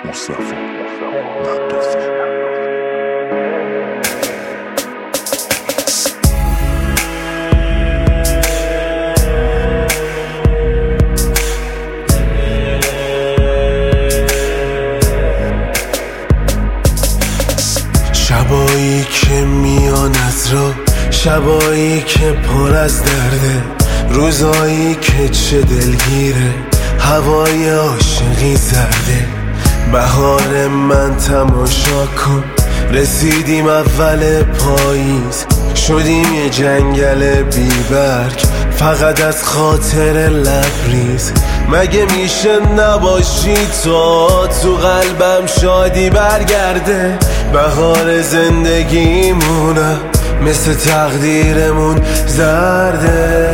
مصطفی لطفی. شبایی که میان از راه، شبایی که پر از درده، روزایی که چه دلگیره، هوای عاشقی زرده. بهار من تماشا کن، رسیدیم اول پاییز، شدیم یه جنگل بیبرگ، فقط از خاطر لبریز. مگه میشه نباشی تو قلبم شادی برگرده؟ بهار زندگیمونم مثل تقدیرمون زرده.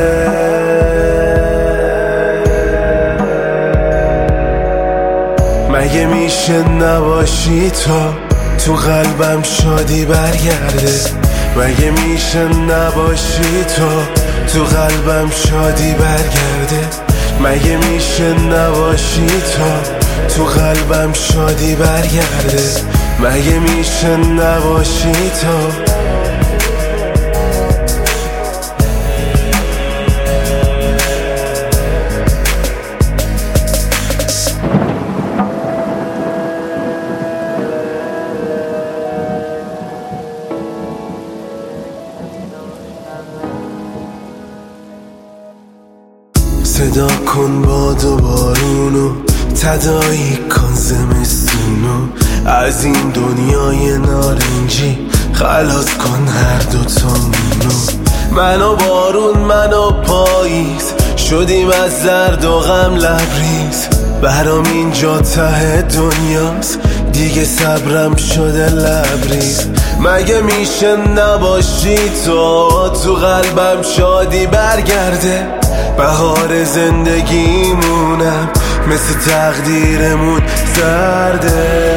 مگه میشه نباشی تو قلبم شادی برگرده؟ مگه میشه نباشی تو قلبم شادی برگرده؟ مگه میشه نباشی تو قلبم شادی برگرده؟ مگه میشه نباشی صدا کن باد و بارونو، تداعی کن زمستونو، از این دنیای نارنجی خلاص کن هر دوتامونو. من و بارون، من و پاییز، شدیم از درد و غم لبریز. برام اینجا ته دنیاست، دیگه صبرم شده لبریز. مگه میشه نباشی تو قلبم شادی برگرده؟ بهار زندگیمونم مثل تقدیرمون زرده.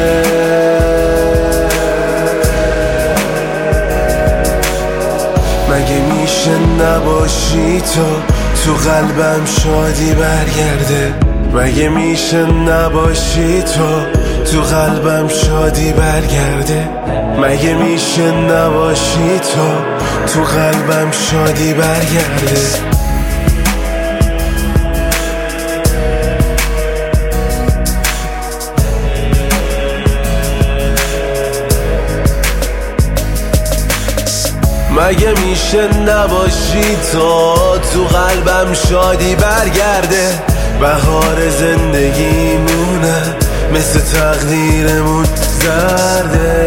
مگه میشه نباشی تو قلبم شادی برگرده؟ مگه میشه نباشی تو قلبم شادی برگرده؟ مگه میشه نباشی تو قلبم شادی برگرده؟ مگه میشه نباشی تو قلبم شادی برگرده؟ بهار زندگیمونه مثل تقدیرمون زرده.